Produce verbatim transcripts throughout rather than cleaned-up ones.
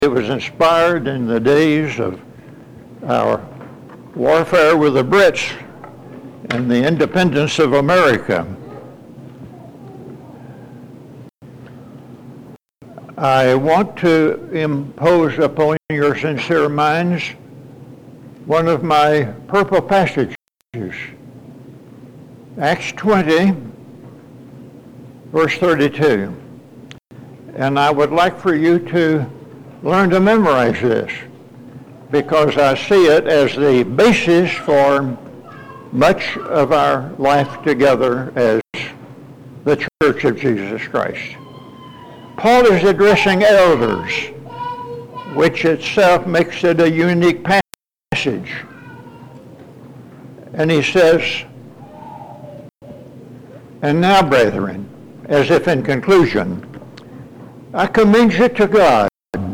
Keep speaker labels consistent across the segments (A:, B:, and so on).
A: it was inspired in the days of our warfare with the Brits and the independence of America. I want to impose upon your sincere minds one of my purple passages, Acts twenty, verse thirty-two. And I would like for you to learn to memorize this, because I see it as the basis for much of our life together as the Church of Jesus Christ. Paul is addressing elders, which itself makes it a unique passage. And he says, "And now, brethren," as if in conclusion, "I commend you to God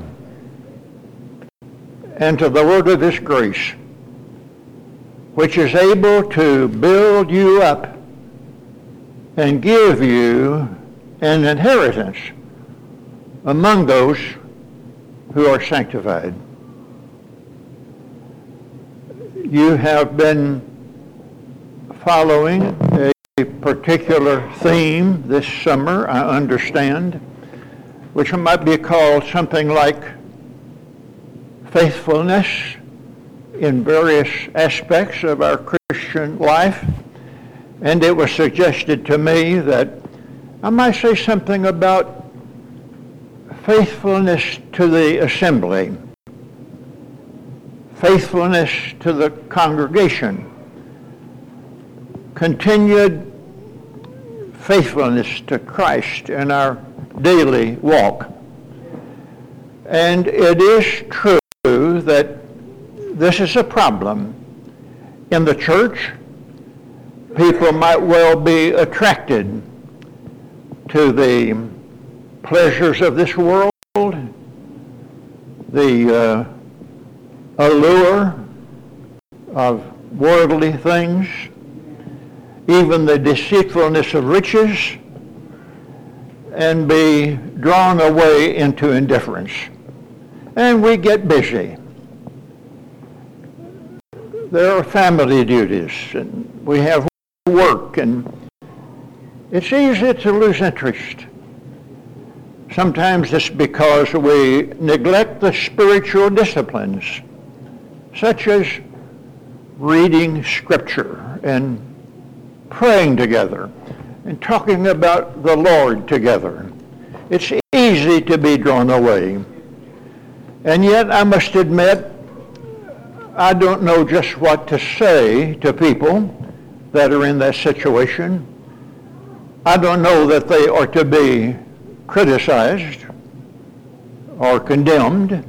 A: and to the word of his grace, which is able to build you up and give you an inheritance among those who are sanctified." You have been following a particular theme this summer, I understand, which might be called something like faithfulness in various aspects of our Christian life. And it was suggested to me that I might say something about faithfulness to the assembly, faithfulness to the congregation, continued faithfulness to Christ in our daily walk. And it is true that this is a problem in the church. People might well be attracted to the pleasures of this world, the uh, allure of worldly things, even the deceitfulness of riches, and be drawn away into indifference. And we get busy. There are family duties, and we have work, and it's easy to lose interest. Sometimes it's because we neglect the spiritual disciplines, such as reading Scripture and praying together and talking about the Lord together. It's easy to be drawn away. And yet I must admit, I don't know just what to say to people that are in that situation. I don't know that they are to be criticized or condemned,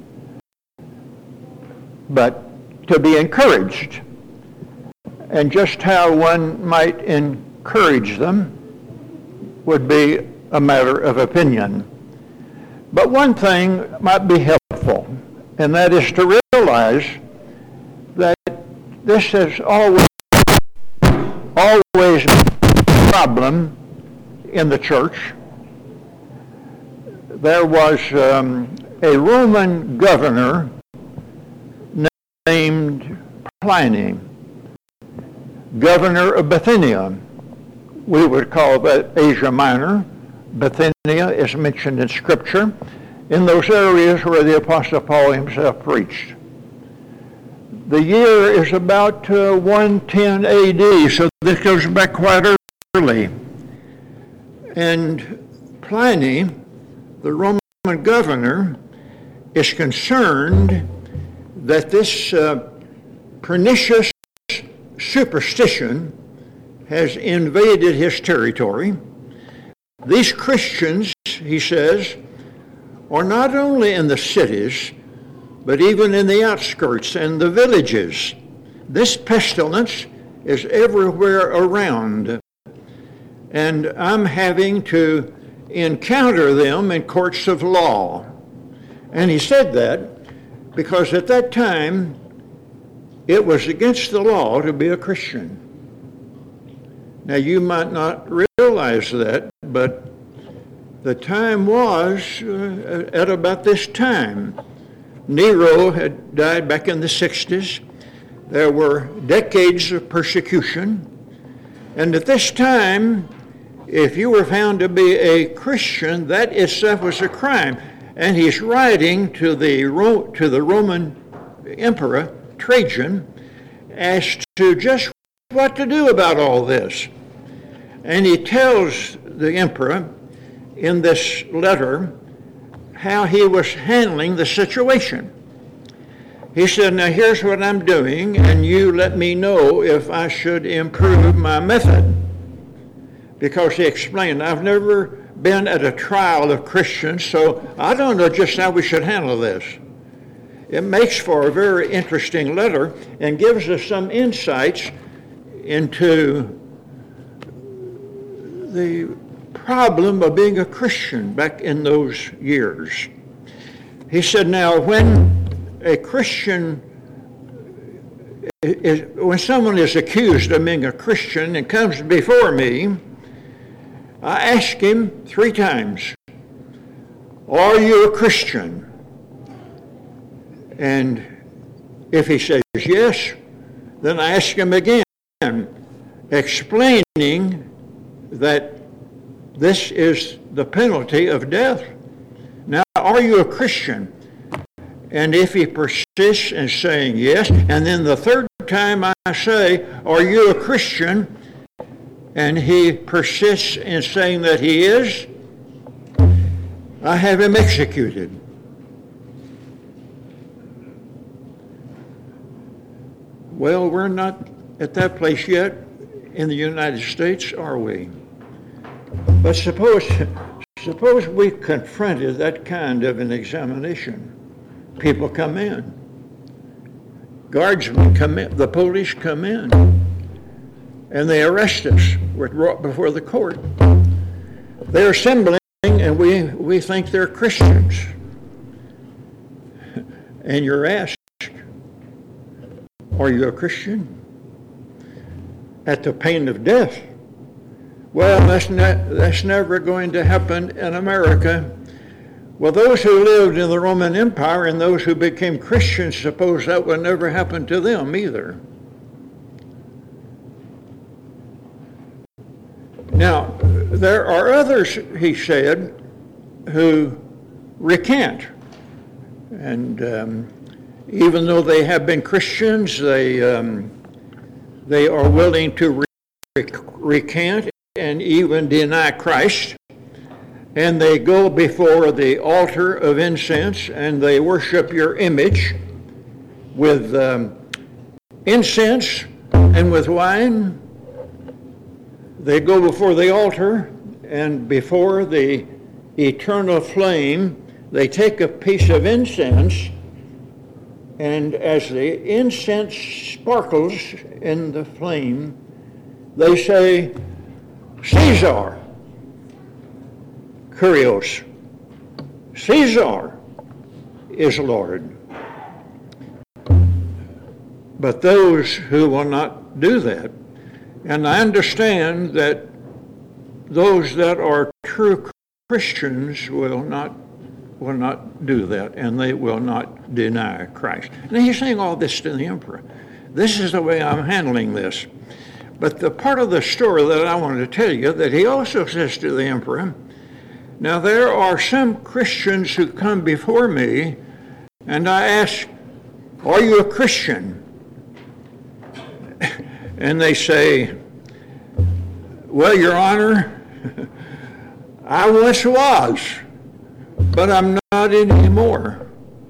A: but to be encouraged. And just how one might encourage them would be a matter of opinion. But one thing might be helpful, and that is to realize that this has always, always been a problem in the church. There was um, a Roman governor named Pliny, governor of Bithynia. We would call that Asia Minor. Bithynia is mentioned in Scripture in those areas where the Apostle Paul himself preached. The year is about uh, one ten A D, so this goes back quite early. And Pliny, the Roman governor, is concerned that this uh, pernicious superstition has invaded his territory. These Christians, he says, are not only in the cities, but even in the outskirts and the villages. This pestilence is everywhere around, and I'm having to encounter them in courts of law. And he said that because at that time it was against the law to be a Christian. Now you might not realize that, but the time was uh, at about this time. Nero had died back in the sixties. There were decades of persecution. And at this time, if you were found to be a Christian, that itself was a crime. And he's writing to the Ro- to the Roman Emperor, Trajan, as to just what to do about all this. And he tells the emperor in this letter how he was handling the situation. He said, now here's what I'm doing, and you let me know if I should improve my method. Because he explained, I've never been at a trial of Christians, so I don't know just how we should handle this. It makes for a very interesting letter and gives us some insights into the problem of being a Christian back in those years. He said, now when a Christian, is, when someone is accused of being a Christian and comes before me, I ask him three times, are you a Christian? And if he says yes, then I ask him again, explaining that this is the penalty of death. Now, are you a Christian? And if he persists in saying yes, and then the third time I say, are you a Christian? And he persists in saying that he is, I have him executed. Well, we're not at that place yet in the United States, are we? But suppose, suppose we confronted that kind of an examination. People come in. Guardsmen come in. The police come in. And they arrest us. We're brought before the court. They're assembling, and we, we think they're Christians. And you're asked, are you a Christian? At the pain of death. Well, that's not, that's never going to happen in America. Well, those who lived in the Roman Empire and those who became Christians suppose that would never happen to them either. Now, there are others, he said, who recant. And um, even though they have been Christians, they um, they are willing to re- recant and even deny Christ. And they go before the altar of incense and they worship your image with um, incense and with wine. They go before the altar, and before the eternal flame, they take a piece of incense, and as the incense sparkles in the flame, they say, Caesar, Kyrios, Caesar is Lord. But those who will not do that, and I understand that those that are true Christians will not will not do that, and they will not deny Christ. Now he's saying all this to the emperor. This is the way I'm handling this. But the part of the story that I wanted to tell you, that he also says to the emperor, now there are some Christians who come before me, and I ask, are you a Christian? And they say, well, Your Honor, I once was, but I'm not anymore.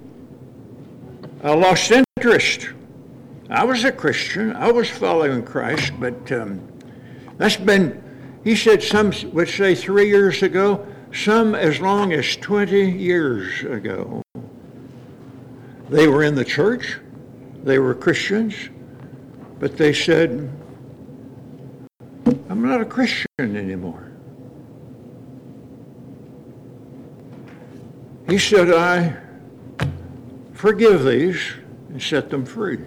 A: I lost interest. I was a Christian. I was following Christ, but um, that's been, he said some would say three years ago, some as long as twenty years ago. They were in the church. They were Christians. But they said, I'm not a Christian anymore. He said, I forgive these and set them free.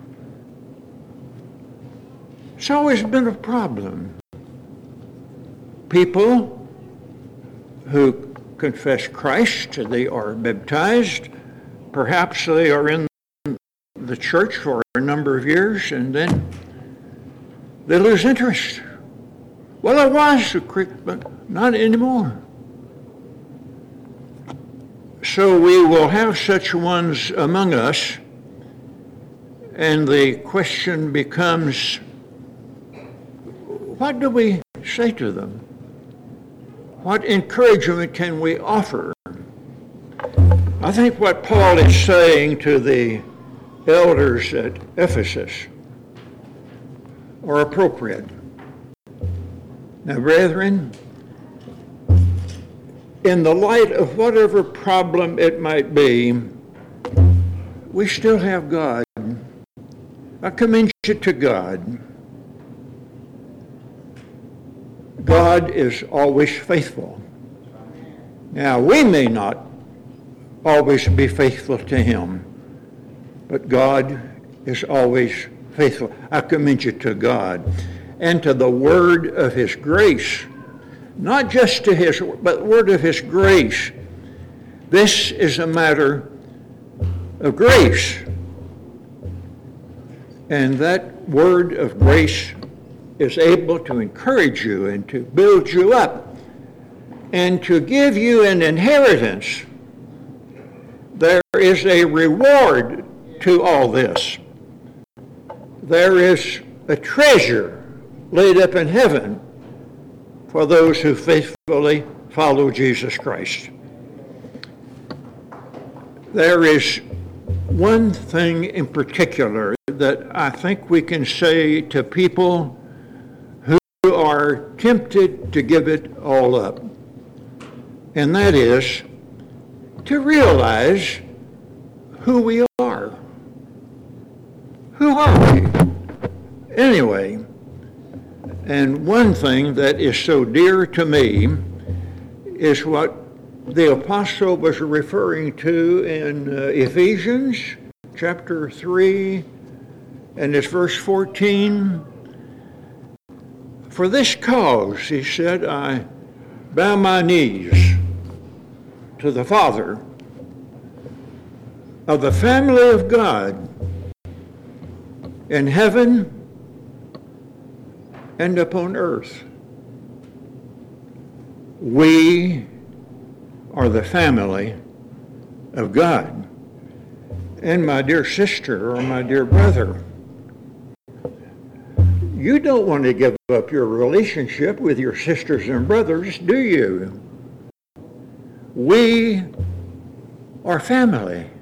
A: It's always been a problem. People who confess Christ, they are baptized, perhaps they are in the church for a number of years, and then they lose interest. Well, I was a Christian, but not anymore. So we will have such ones among us, and the question becomes, what do we say to them? What encouragement can we offer? I think what Paul is saying to the elders at Ephesus are appropriate. Now, brethren, in the light of whatever problem it might be, we still have God. I commend you to God. God is always faithful. Now, we may not always be faithful to him, but God is always faithful. I commend you to God and to the word of his grace, not just to his, but the word of his grace. This is a matter of grace. And that word of grace is able to encourage you and to build you up and to give you an inheritance. There is a reward to all this. There is a treasure laid up in heaven for those who faithfully follow Jesus Christ. There is one thing in particular that I think we can say to people who are tempted to give it all up, and that is to realize who we are. Who are we? Anyway, and one thing that is so dear to me is what the apostle was referring to in uh, Ephesians chapter three, and it's verse fourteen. For this cause, he said, I bow my knees to the Father of the family of God in heaven and upon earth. We are the family of God. And my dear sister or my dear brother, you don't want to give up your relationship with your sisters and brothers, do you? We are family.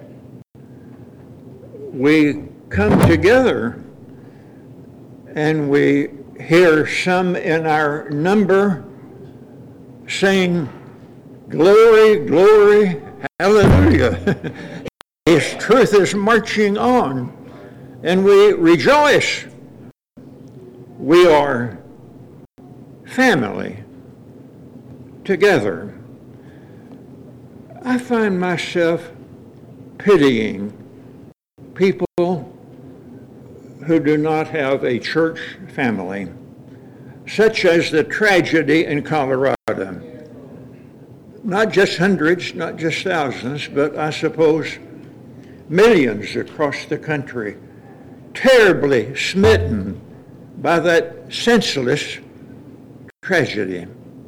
A: We come together and we hear some in our number sing, glory, glory, hallelujah. His truth is marching on, and we rejoice. We are family together. I find myself pitying people who do not have a church family, such as the tragedy in Colorado. Not just hundreds, not just thousands, but I suppose millions across the country, terribly smitten by that senseless tragedy.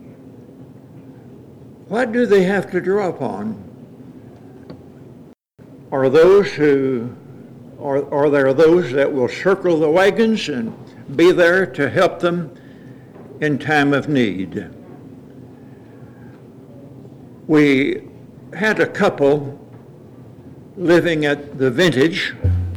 A: What do they have to draw upon? Are those who are, are there those that will circle the wagons and be there to help them in time of need? We had a couple living at the Vintage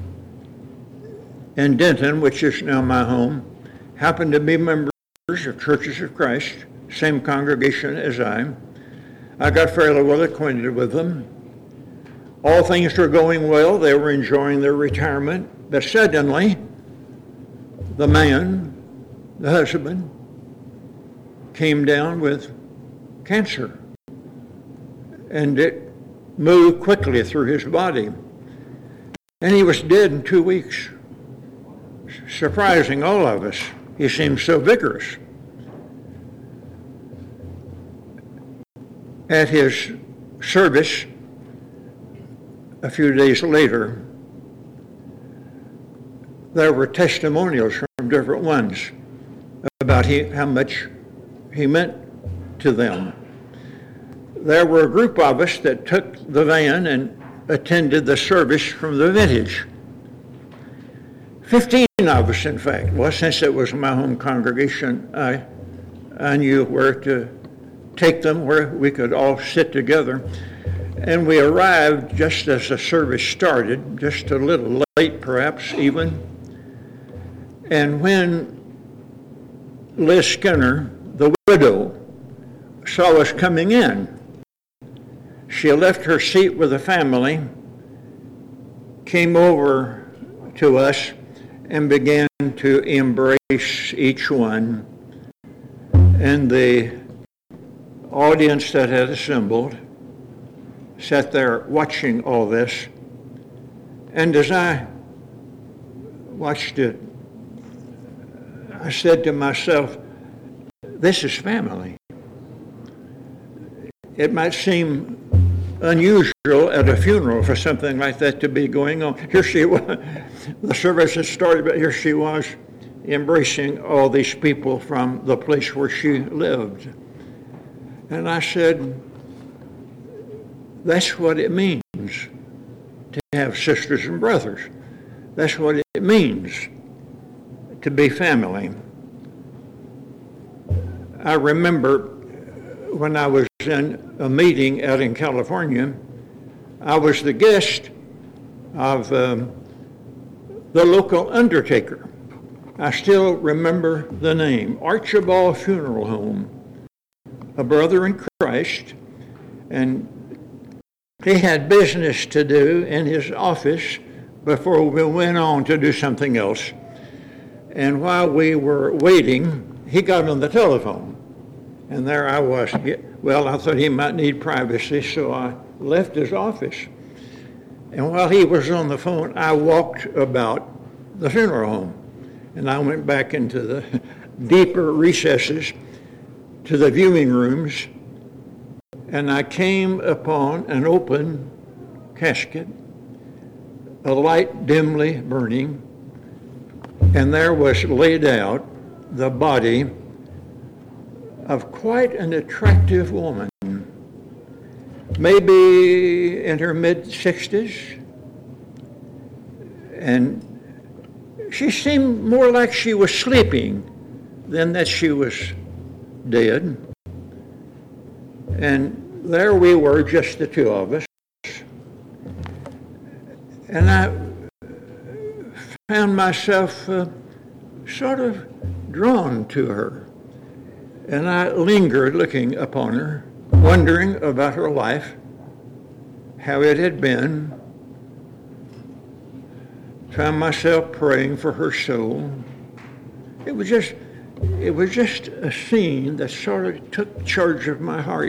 A: in Denton, which is now my home, happened to be members of Churches of Christ, same congregation as I. I got fairly well acquainted with them. All things were going well. They were enjoying their retirement. But suddenly, the man, the husband, came down with cancer. And it moved quickly through his body. And he was dead in two weeks. Surprising all of us. He seemed so vigorous. At his service a few days later, there were testimonials from different ones about he, how much he meant to them. There were a group of us that took the van and attended the service from the Vintage. Fifteen of us, in fact. Well, since it was my home congregation, I, I knew where to take them, where we could all sit together. And we arrived just as the service started, just a little late perhaps even. And when Liz Skinner, the widow, saw us coming in, she left her seat with the family, came over to us, and began to embrace each one. And the audience that had assembled sat there watching all this. And as I watched it, I said to myself, this is family. It might seem unusual at a funeral for something like that to be going on. Here she was, the service had started, but here she was embracing all these people from the place where she lived. And I said, that's what it means to have sisters and brothers. That's what it means to be family. I remember when I was in a meeting out in California, I was the guest of um, the local undertaker. I still remember the name, Archibald Funeral Home, a brother in Christ, and he had business to do in his office before we went on to do something else. And while we were waiting, he got on the telephone. And there I was. Well, I thought he might need privacy, so I left his office. And while he was on the phone, I walked about the funeral home. And I went back into the deeper recesses to the viewing rooms. And I came upon an open casket, a light dimly burning. And there was laid out the body of quite an attractive woman, maybe in her mid-sixties. And she seemed more like she was sleeping than that she was dead. And there we were, just the two of us. And I found myself uh, sort of drawn to her. And I lingered looking upon her, wondering about her life, how it had been. Found myself praying for her soul. It was just, it was just a scene that sort of took charge of my heart.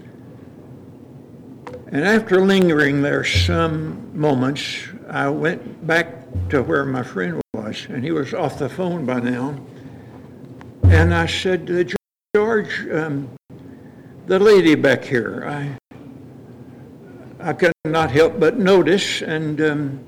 A: And after lingering there some moments, I went back to where my friend was, and he was off the phone by now. And I said, George, um, the lady back here, I I could not help but notice, and um,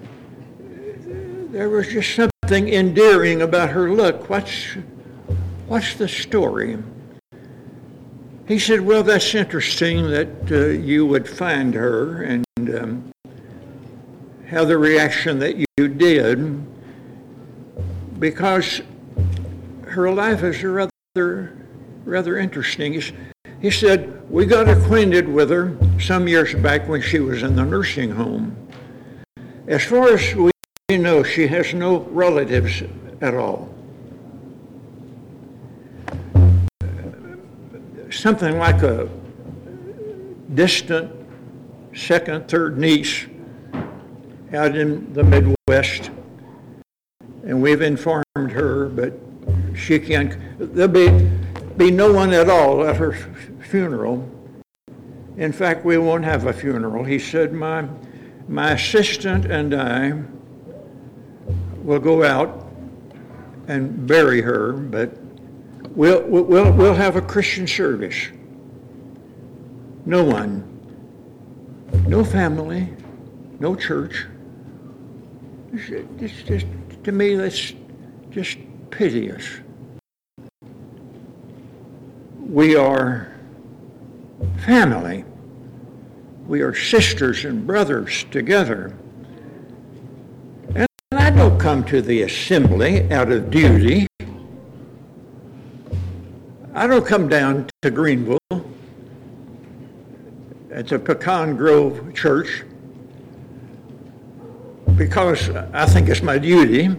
A: there was just something endearing about her look. What's, what's the story? He said, well, that's interesting that uh, you would find her and um, have the reaction that you did, because her life is rather rather interesting. He said, we got acquainted with her some years back when she was in the nursing home. As far as we know, she has no relatives at all. Something like a distant second, third niece out in the Midwest. And we've informed her, but she can't, there'll be be no one at all at her f- funeral. In fact, we won't have a funeral. He said, my my assistant and I will go out and bury her, but we'll we'll we'll have a Christian service. no one, no family, no church. It's just, to me, that's just piteous. We are family. We are sisters and brothers together. And I don't come to the assembly out of duty. I don't come down to Greenville at the Pecan Grove Church because I think it's my duty.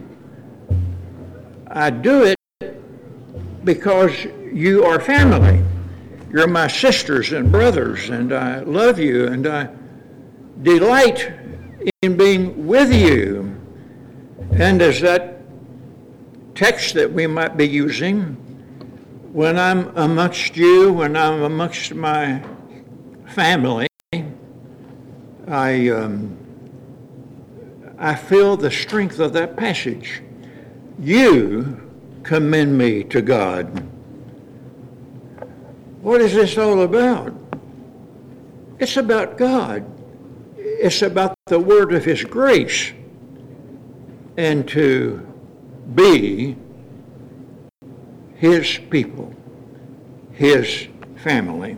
A: I do it because you are family. You're my sisters and brothers, and I love you, and I delight in being with you. And as that text that we might be using, when I'm amongst you, when I'm amongst my family, I um, I feel the strength of that passage. You commend me to God. What is this all about? It's about God. It's about the word of His grace. And to be His people, His family.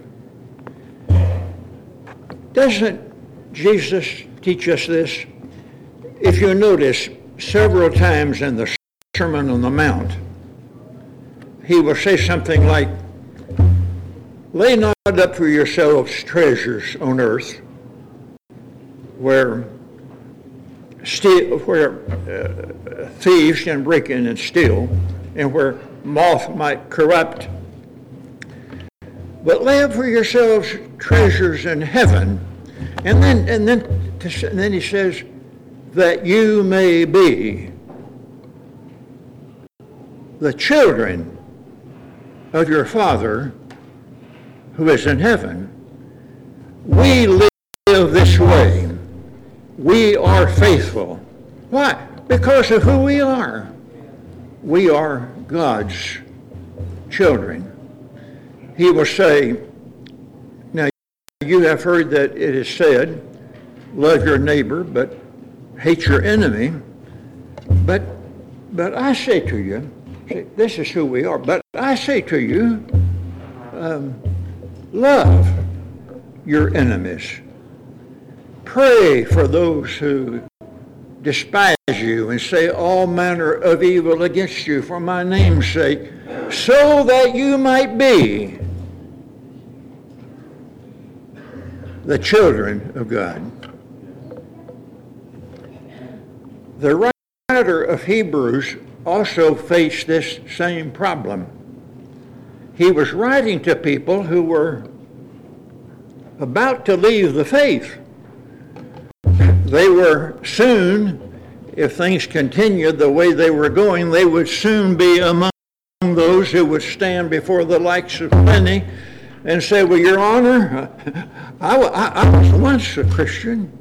A: Doesn't Jesus teach us this? If you notice, several times in the Sermon on the Mount, He will say something like, lay not up for yourselves treasures on earth, where, steal, where uh, thieves can break in and steal, and where moth might corrupt. But lay up for yourselves treasures in heaven. And then, and then, and then he says, that you may be the children of your Father who is in heaven. We live this way. We are faithful. Why? Because of who we are. We are God's children. He will say, now you have heard that it is said, love your neighbor, but hate your enemy. But but I say to you, see, this is who we are, but I say to you, um, love your enemies. Pray for those who despise you and say all manner of evil against you for my name's sake, so that you might be the children of God. The writer of Hebrews also faced this same problem. He was writing to people who were about to leave the faith. They were soon, if things continued the way they were going, they would soon be among those who would stand before the likes of Pliny and say, well, Your Honor, I, I, I was once a Christian.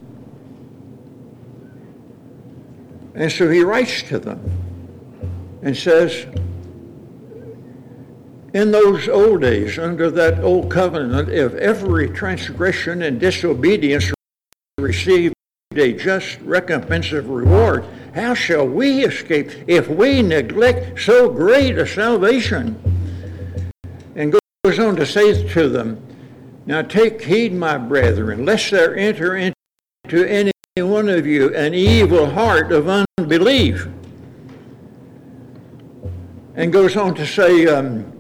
A: And so he writes to them and says, in those old days, under that old covenant, if every transgression and disobedience received a just recompense of reward, how shall we escape if we neglect so great a salvation? And goes on to say to them, now take heed, my brethren, lest there enter into any one of you an evil heart of unbelief. And goes on to say, um,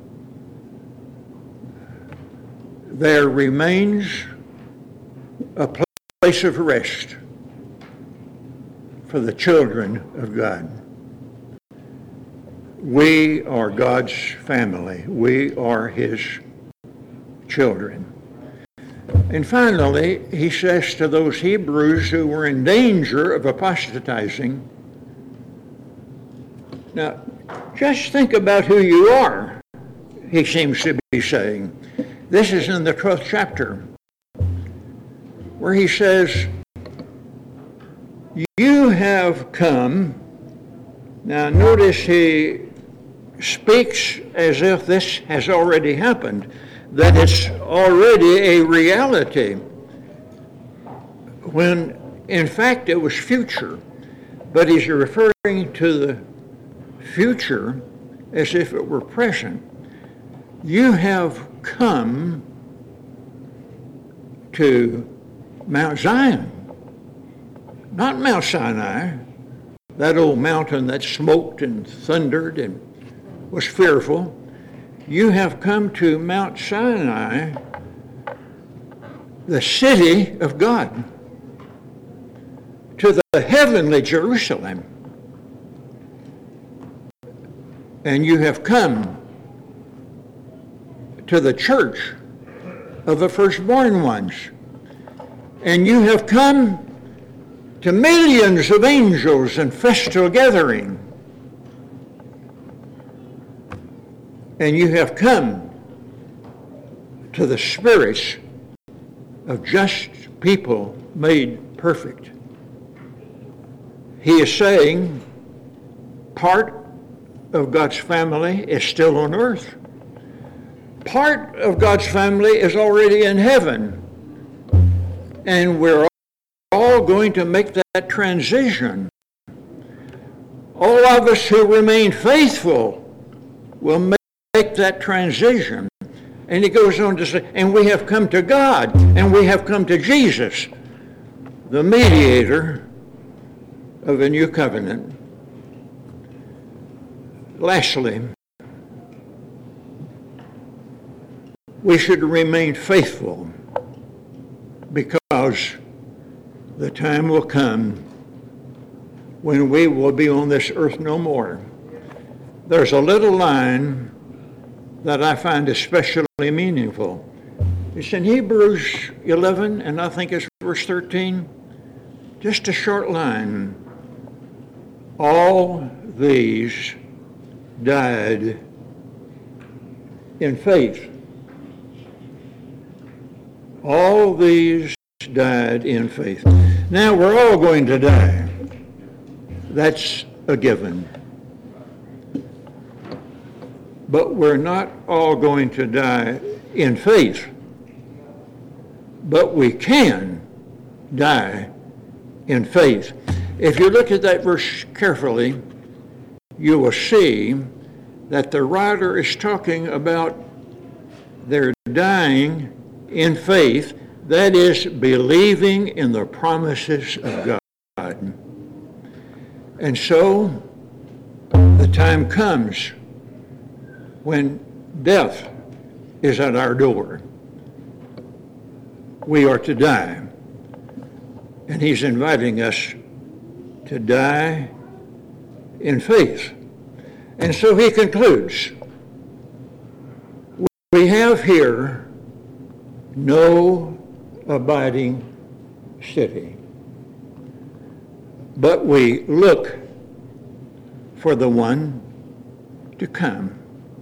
A: there remains a place of rest for the children of God. We are God's family. We are His children. And finally, he says to those Hebrews who were in danger of apostatizing, now, just think about who you are, he seems to be saying. This is in the twelfth chapter, where he says, you have come. Now, notice he speaks as if this has already happened. that it's already a reality, when in fact it was future. But he's referring to the future as if it were present. You have come to Mount Zion, not Mount Sinai, that old mountain that smoked and thundered and was fearful. You have come to Mount Sinai, the city of God, to the heavenly Jerusalem. And you have come to the church of the firstborn ones. And you have come to millions of angels in festal gathering. And you have come to the spirits of just people made perfect. He is saying part of God's family is still on earth. Part of God's family is already in heaven. And we're all going to make that transition. All of us who remain faithful will make that transition. And he goes on to say, and we have come to God, and we have come to Jesus, the mediator of a new covenant. Lastly, we should remain faithful, because the time will come when we will be on this earth no more. There's a little line that I find especially meaningful. It's in Hebrews eleven, and I think it's verse thirteen. Just a short line. All these died in faith. All these died in faith. Now, we're all going to die. That's a given. But we're not all going to die in faith. But we can die in faith. If you look at that verse carefully, you will see that the writer is talking about their dying in faith, that is, believing in the promises of God. And so, the time comes when death is at our door. We are to die. And he's inviting us to die in faith. And so he concludes, we have here no abiding city, but we look for the one to come.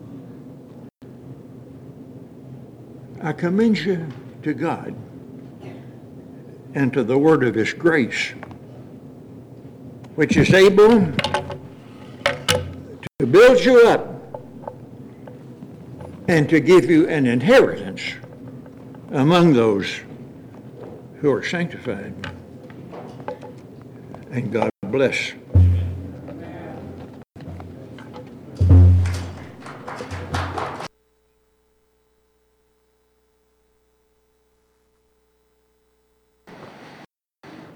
A: I commend you to God and to the word of his grace, which is able to build you up and to give you an inheritance among those who are sanctified. And God bless.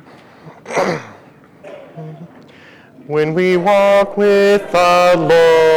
B: When we walk with the Lord,